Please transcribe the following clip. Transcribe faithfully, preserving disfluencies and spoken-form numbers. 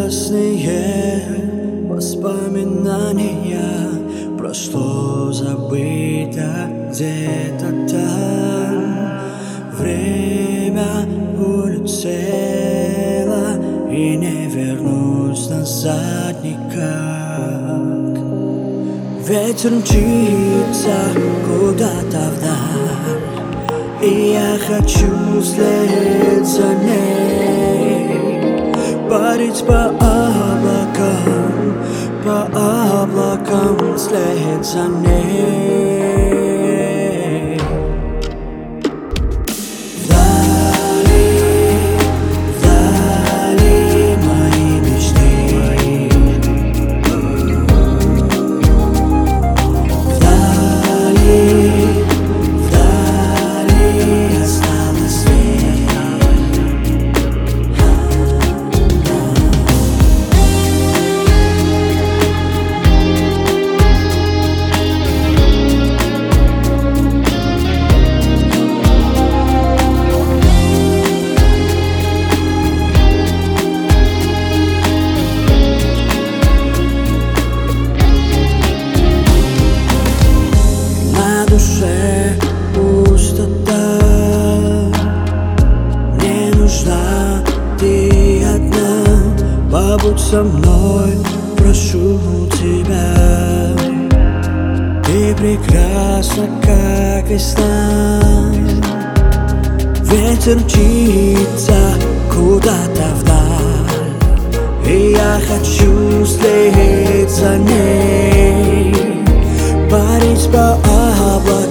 прекрасные воспоминания. Прошло, забыто где-то там. Время улетело и не вернусь назад никак. Ветер мчится куда-то вдаль, и я хочу вслед за ней парить по облакам, по облакам вслед за ней. Вдали, вдали мои мечты, вдали, вдали осталось свет. На душе пустота, мне нужна ты одна. Побудь со мной, прошу тебя. Ты прекрасна, как весна. Ветер мчится куда-то вдаль, и я хочу вслед за ней парить по облакам,